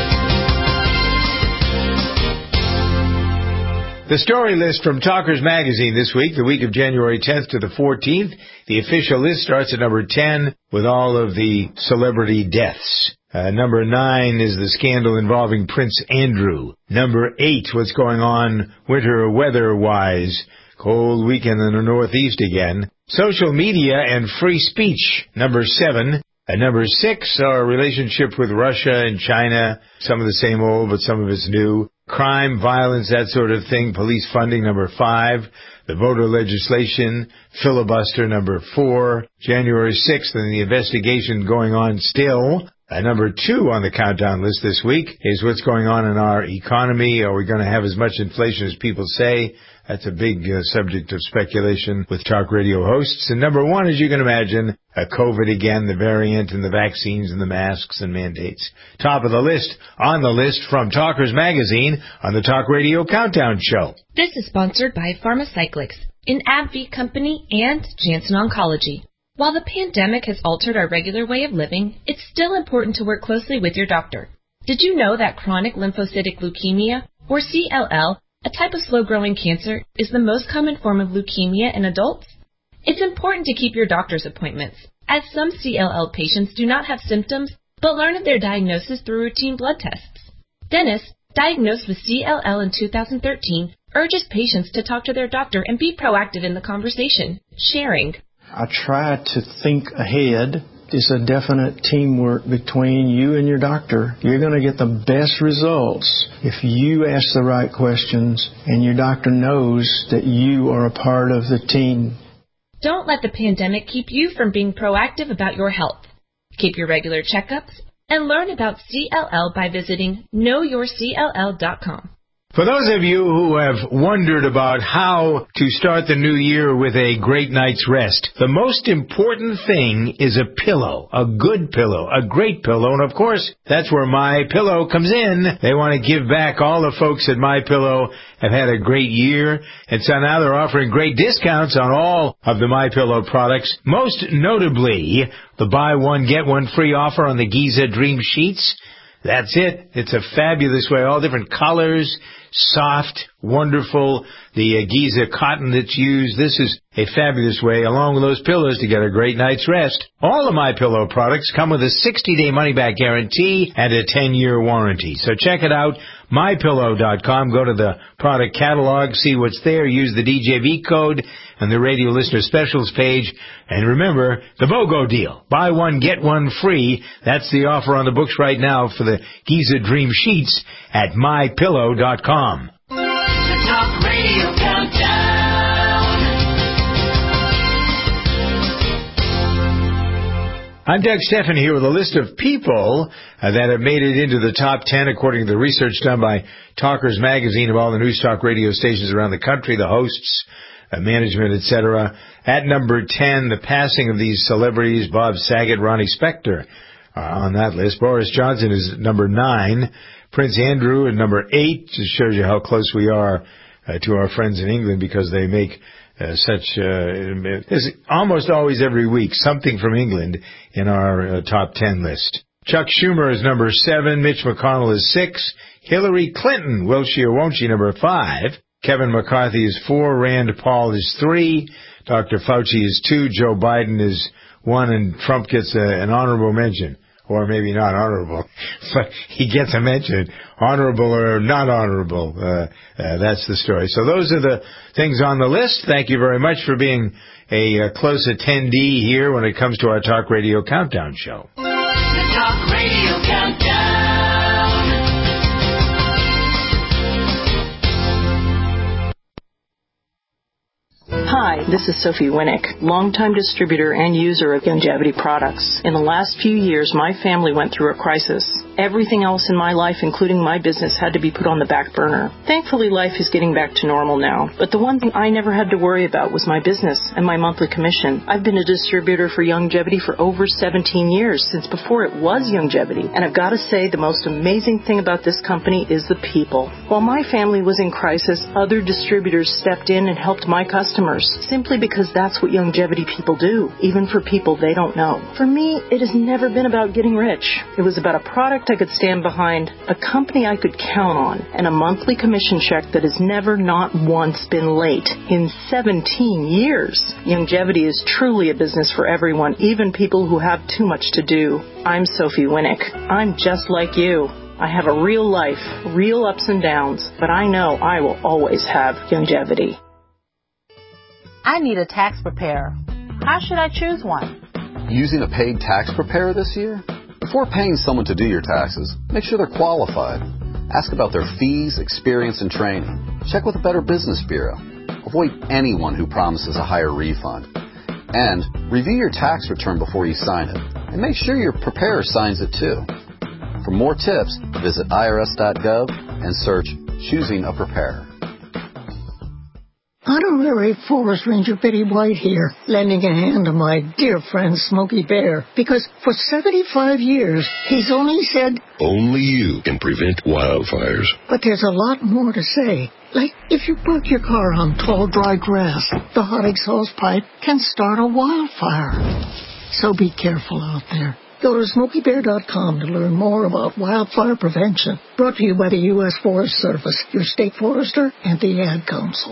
The story list from Talkers Magazine this week, the week of January tenth to the fourteenth. The official list starts at number ten with all of the celebrity deaths. Uh, number nine is the scandal involving Prince Andrew. Number eight, what's going on winter weather-wise. Cold weekend in the Northeast again. Social media and free speech. Number seven. At number six, our relationship with Russia and China. Some of the same old, but some of it's new. Crime, violence, that sort of thing. Police funding, number five. The voter legislation, filibuster, number four. January sixth, and the investigation going on still. Uh, number two on the countdown list this week is what's going on in our economy. Are we going to have as much inflation as people say? That's a big uh, subject of speculation with talk radio hosts. And number one, as you can imagine, uh, COVID again, the variant and the vaccines and the masks and mandates. Top of the list, on the list from Talkers Magazine on the Talk Radio Countdown Show. This is sponsored by Pharmacyclics, an AbbVie company, and Janssen Oncology. While the pandemic has altered our regular way of living, it's still important to work closely with your doctor. Did you know that chronic lymphocytic leukemia, or C L L, a type of slow-growing cancer, is the most common form of leukemia in adults? It's important to keep your doctor's appointments, as some C L L patients do not have symptoms but learn of their diagnosis through routine blood tests. Dennis, diagnosed with C L L in two thousand thirteen, urges patients to talk to their doctor and be proactive in the conversation, sharing. I try to think ahead. It's a definite teamwork between you and your doctor. You're going to get the best results if you ask the right questions and your doctor knows that you are a part of the team. Don't let the pandemic keep you from being proactive about your health. Keep your regular checkups and learn about C L L by visiting know your C L L dot com. For those of you who have wondered about how to start the new year with a great night's rest, the most important thing is a pillow, a good pillow, a great pillow, and of course, that's where MyPillow comes in. They want to give back. All the folks at MyPillow have had a great year, and so now they're offering great discounts on all of the MyPillow products, most notably the buy one, get one free offer on the Giza Dream Sheets. That's it. It's a fabulous way, all different colors, soft, wonderful, the uh, Giza cotton that's used. This is a fabulous way, along with those pillows, to get a great night's rest. All of my pillow products come with a sixty-day money-back guarantee and a ten-year warranty. So check it out, my pillow dot com. Go to the product catalog, see what's there, use the D J V code and the radio listener specials page. And remember, the BOGO deal. Buy one, get one free. That's the offer on the books right now for the Giza Dream Sheets at my pillow dot com. The Talk Radio Countdown. I'm Doug Stephan here with a list of people uh, that have made it into the top ten according to the research done by Talkers Magazine of all the news talk radio stations around the country, the hosts, uh, management, et cetera. At number ten, the passing of these celebrities, Bob Saget, Ronnie Spector uh, on that list. Boris Johnson is number nine. Prince Andrew at number eight. Just shows you how close we are uh, to our friends in England because they make Uh, such, uh, there's almost always every week something from England in our uh, top ten list. Chuck Schumer is number seven. Mitch McConnell is six. Hillary Clinton, will she or won't she, number five. Kevin McCarthy is four. Rand Paul is three. Doctor Fauci is two. Joe Biden is one. And Trump gets a, an honorable mention. Or maybe not honorable, but he gets a mention, honorable or not honorable. Uh, uh, that's the story. So those are the things on the list. Thank you very much for being a uh, close attendee here when it comes to our Talk Radio Countdown show. The Talk Radio Countdown. Hi, this is Sophie Winnick, longtime distributor and user of Youngevity products. In the last few years, my family went through a crisis. Everything else in my life, including my business, had to be put on the back burner. Thankfully, life is getting back to normal now. But the one thing I never had to worry about was my business and my monthly commission. I've been a distributor for Youngevity for over seventeen years, since before it was Youngevity. And I've got to say, the most amazing thing about this company is the people. While my family was in crisis, other distributors stepped in and helped my customers, simply because that's what Youngevity people do, even for people they don't know. For me, it has never been about getting rich. It was about a product I could stand behind, a company I could count on, and a monthly commission check that has never not once been late in seventeen years. Youngevity is truly a business for everyone, even people who have too much to do. I'm Sophie Winnick. I'm just like you. I have a real life, real ups and downs, but I know I will always have Youngevity. I need a tax preparer. How should I choose one? Using a paid tax preparer this year? Before paying someone to do your taxes, make sure they're qualified. Ask about their fees, experience, and training. Check with a Better Business Bureau. Avoid anyone who promises a higher refund. And review your tax return before you sign it. And make sure your preparer signs it too. For more tips, visit I R S dot gov and search Choosing a Preparer. Honorary Forest Ranger Betty White here, lending a hand to my dear friend Smokey Bear, because for seventy-five years, he's only said, only you can prevent wildfires. But there's a lot more to say. Like, if you park your car on tall, dry grass, the hot exhaust pipe can start a wildfire. So be careful out there. Go to smokey bear dot com to learn more about wildfire prevention. Brought to you by the U S Forest Service, your state forester, and the Ad Council.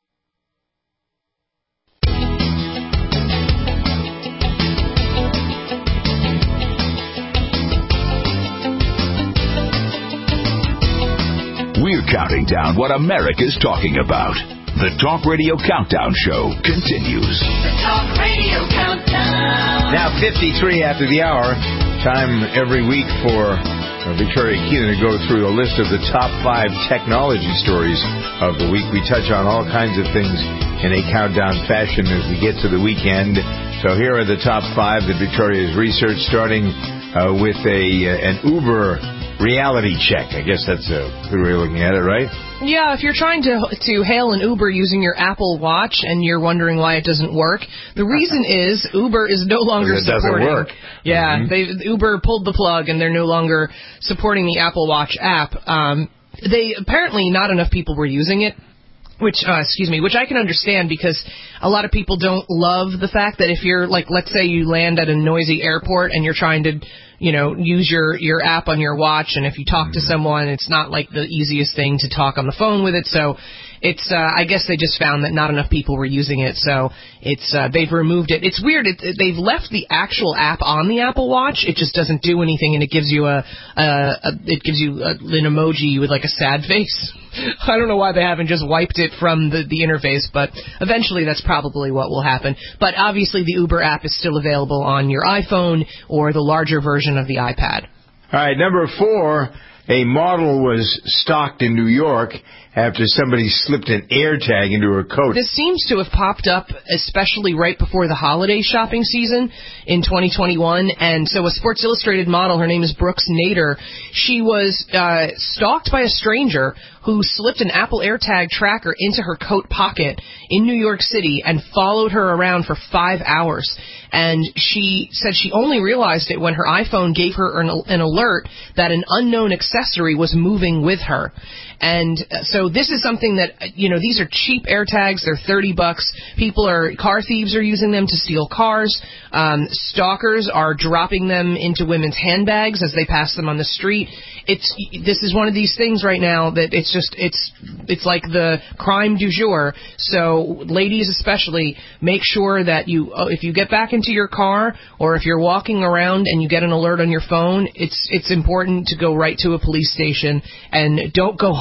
We're counting down what America's talking about. The Talk Radio Countdown Show continues. The Talk Radio Countdown. Now fifty-three after the hour. Time every week for uh, Victoria Keelan to go through a list of the top five technology stories of the week. We touch on all kinds of things in a countdown fashion as we get to the weekend. So here are the top five that Victoria has researched, starting uh, with a uh, an Uber reality check. I guess that's a good way of looking at it, right? Yeah, if you're trying to to hail an Uber using your Apple Watch and you're wondering why it doesn't work, the reason is Uber is no longer it supporting. Doesn't work. Yeah, mm-hmm. they Uber pulled the plug and they're no longer supporting the Apple Watch app. Um, they apparently not enough people were using it. Which, uh, excuse me, which I can understand because a lot of people don't love the fact that if you're, like, let's say you land at a noisy airport and you're trying to, you know, use your, your app on your watch, and if you talk to someone, it's not, like, the easiest thing to talk on the phone with it, so it's, uh, I guess they just found that not enough people were using it, so it's, uh, they've removed it. It's weird, it, it, they've left the actual app on the Apple Watch, it just doesn't do anything, and it gives you a, a, a it gives you a, an emoji with, like, a sad face. I don't know why they haven't just wiped it from the, the interface, but eventually that's probably what will happen. But obviously the Uber app is still available on your iPhone or the larger version of the iPad. All right, number four, a model was stalked in New York after somebody slipped an AirTag into her coat. This seems to have popped up especially right before the holiday shopping season in twenty twenty-one. And so a Sports Illustrated model, her name is Brooks Nader, she was uh, stalked by a stranger who slipped an Apple AirTag tracker into her coat pocket in New York City and followed her around for five hours. And she said she only realized it when her iPhone gave her an, an alert that an unknown accessory was moving with her. And so this is something that, you know, these are cheap AirTags. They're thirty bucks. People are, car thieves are using them to steal cars. Um, stalkers are dropping them into women's handbags as they pass them on the street. It's, this is one of these things right now that it's just, it's, it's like the crime du jour. So ladies especially, make sure that you, if you get back into your car or if you're walking around and you get an alert on your phone, it's, it's important to go right to a police station and don't go home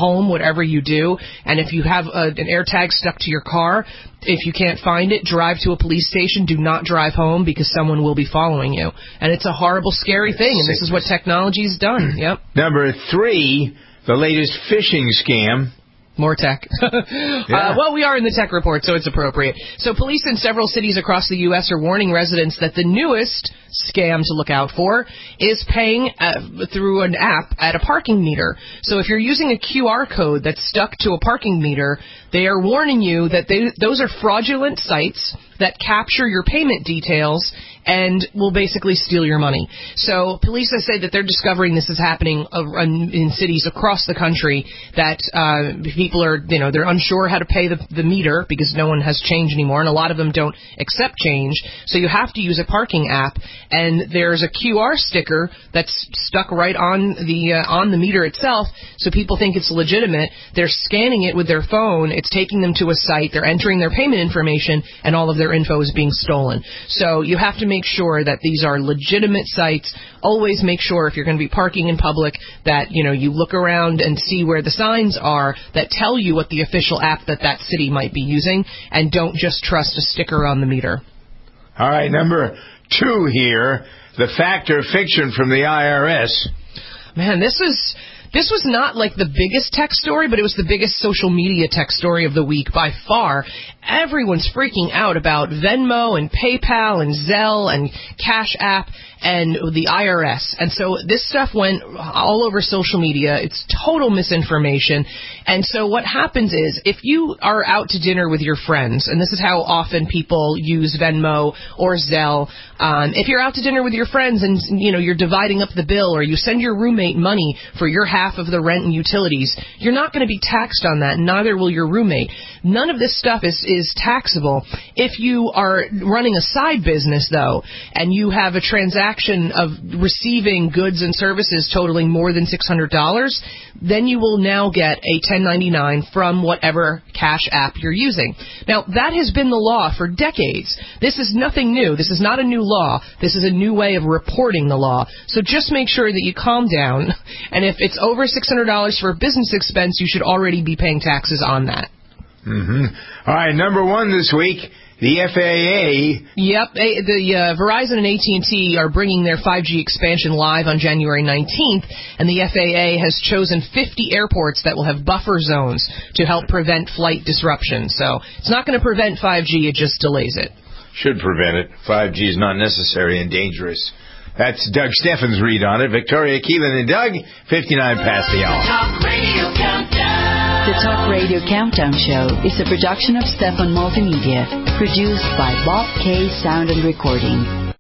home, whatever you do. And if you have a, an AirTag stuck to your car, if you can't find it, drive to a police station. Do not drive home because someone will be following you. And it's a horrible, scary thing, and this is what technology's done. Yep. Number three, the latest phishing scam. More tech. yeah. uh, well, we are in the tech report, so it's appropriate. So police in several cities across the U S are warning residents that the newest scam to look out for is paying uh, through an app at a parking meter. So if you're using a Q R code that's stuck to a parking meter, they are warning you that they, those are fraudulent sites that capture your payment details and will basically steal your money. So police say that they're discovering this is happening in cities across the country, that uh, people are, you know, they're unsure how to pay the, the meter because no one has change anymore, and a lot of them don't accept change. So you have to use a parking app, and there's a Q R sticker that's stuck right on the uh, on the meter itself, so people think it's legitimate. They're scanning it with their phone. It's taking them to a site. They're entering their payment information, and all of their info is being stolen. So you have to make sure that these are legitimate sites. Always make sure if you're going to be parking in public that, you know, you look around and see where the signs are that tell you what the official app that that city might be using, and don't just trust a sticker on the meter. All right, number two here, the fact or fiction from the I R S. Man, this is... This was not like the biggest tech story, but it was the biggest social media tech story of the week by far. Everyone's freaking out about Venmo and PayPal and Zelle and Cash App and the I R S. And so this stuff went all over social media. It's total misinformation. And so what happens is, if you are out to dinner with your friends, and this is how often people use Venmo or Zelle, um, if you're out to dinner with your friends and, you know, you're dividing up the bill, or you send your roommate money for your half of the rent and utilities, you're not going to be taxed on that, and neither will your roommate. None of this stuff is, is taxable. If you are running a side business, though, and you have a transaction of receiving goods and services totaling more than six hundred dollars, then you will now get a ten ninety-nine from whatever Cash App you're using. Now, that has been the law for decades. This is nothing new. This is not a new law. This is a new way of reporting the law. So just make sure that you calm down, and if it's over six hundred dollars for a business expense, you should already be paying taxes on that. Mm-hmm. All right, number one this week, the F A A. Yep, the uh, Verizon and A T and T are bringing their five G expansion live on January nineteenth, and the F A A has chosen fifty airports that will have buffer zones to help prevent flight disruption. So it's not going to prevent five G, it just delays it. Should prevent it. five G is not necessary and dangerous. That's Doug Steffens' read on it. Victoria, Keelan, and Doug, fifty-nine past the hour. Talk Radio Countdown. The Talk Radio Countdown Show is a production of Stefan Multimedia, produced by Bob K. Sound and Recording.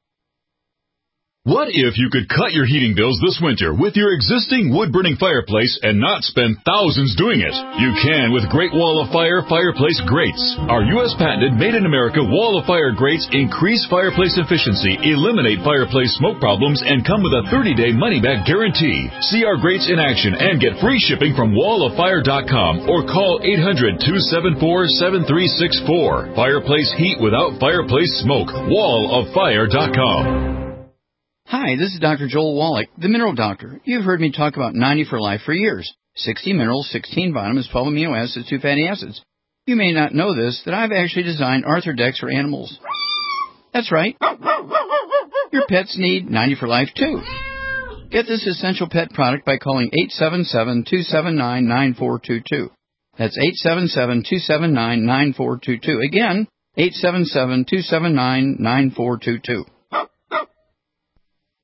What if you could cut your heating bills this winter with your existing wood-burning fireplace and not spend thousands doing it? You can with Great Wall of Fire fireplace grates. Our U S patented made-in-America Wall of Fire grates increase fireplace efficiency, eliminate fireplace smoke problems, and come with a thirty-day money-back guarantee. See our grates in action and get free shipping from wall of fire dot com or call eight hundred, two seven four, seven three six four. Fireplace heat without fireplace smoke. wall of fire dot com. Hi, this is Doctor Joel Wallach, the Mineral Doctor. You've heard me talk about ninety for Life for years. sixty minerals, sixteen vitamins, twelve amino acids, two fatty acids. You may not know this, that I've actually designed Arthrodex for animals. That's right. Your pets need ninety for Life, too. Get this essential pet product by calling eight seven seven, two seven nine, nine four two two. That's eight seven seven, two seven nine, nine four two two. Again, eight seven seven, two seven nine, nine four two two.